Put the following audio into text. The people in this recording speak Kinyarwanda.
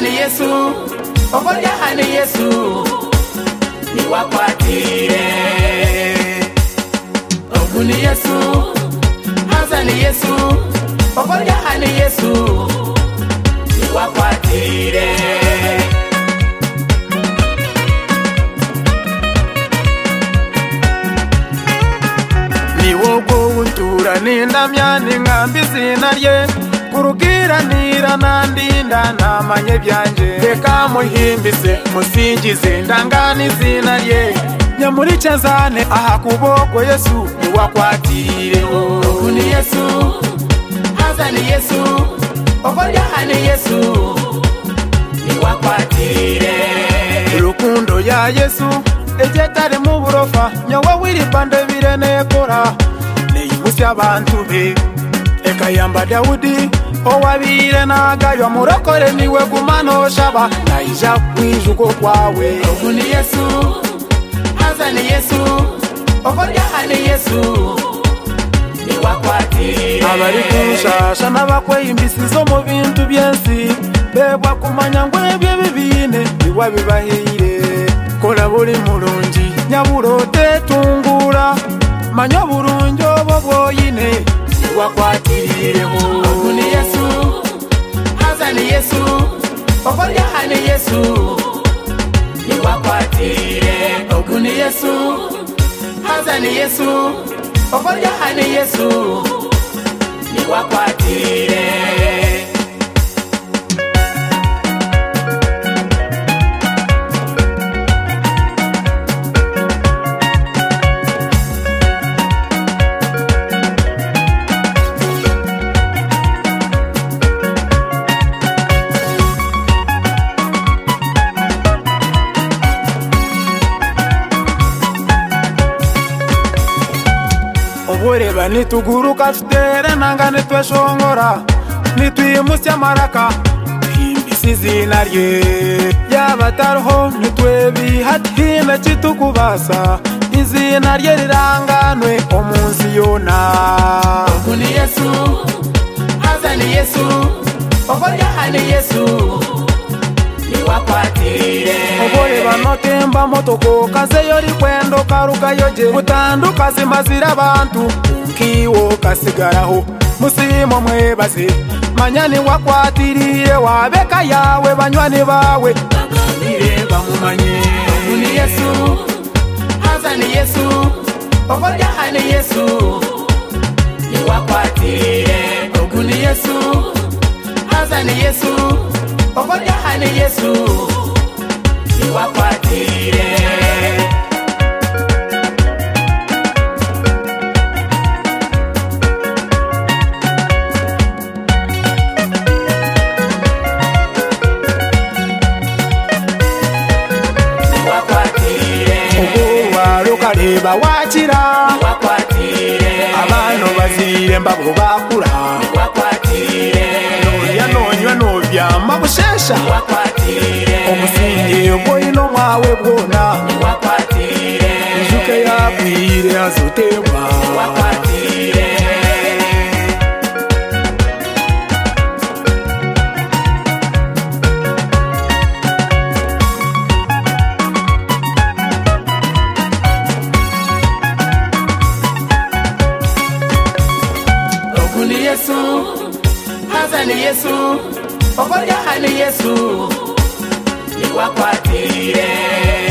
Hazani Yesu, okolya hani Yesu, niwakwatire. Oguni Yesu, Hazani Yesu, okolya hani Yesu, niwakwatire. Niwogo untura nindamya ningambi zina rye, kurugiranira nandinda namanye byanje. Reka muhimbise musingize ndangana izina rye, nyamurice nzane aha kuboko Yesu niwakwatire. Oguni Yesu, Hazani Yesu, okolya hani Yesu, niwakwatire. Rukundo ya Yesu ejetari mu burofa, nyawe wiribande birene kora neyimusya abantu be. Ekayamba Daudi owabire nagayo murokore niwe gumano shaba naija kwijuko kwawe. Oguni Yesu, Hazani Yesu, okolya hani Yesu, niwakwatire. Abari kunshasha n'abakweyimbisizo mu bintu byensi, bebwa kumanya ngo ebyo bibine biwa bibahire. Kola buli mulungi nyaburote tungura, manya burungi obo bwoyine niwakwatire. Oguni Yesu, Hazani Yesu, okolya hani Yesu, niwakwatire. Oguni Yesu, Hazani Yesu, okolya hani Yesu, niwakwatire. Oboreba nituguruka tutere nanga nitweshongora, nitwimusya maraka tuhimbise izina rye. Yaba taroho nitwebihatiine kitukubasa, izina rye riranganwe omunsi yona. Oguni Yesu, Hazani Yesu, okolya hani Yesu, niwakwatire. Oboreba notemba motoko kazeyo rikwendo karugayoje, mutanduka zimazira abantu nkiwo kasigaraho. Musimo mwebaze manya niwakwatiriye, wabeka yawe banywani bawe baganire bamumanye. Oguni Yesu, Hazani Yesu, okolya hani Yesu, niwakwatire. Oguni Yesu, Hazani Yesu, okolya hani Yesu, niwakwatire. Obuwarukareba wakira, abano bazire mbabo bakura, noya nonywa nobyama bushesha, omusingi ogwoyino mwawe bwona, ijuke yakwire azotebwa. Oguni Yesu, Hazani Yesu, okolya hani Yesu, niwakwatire.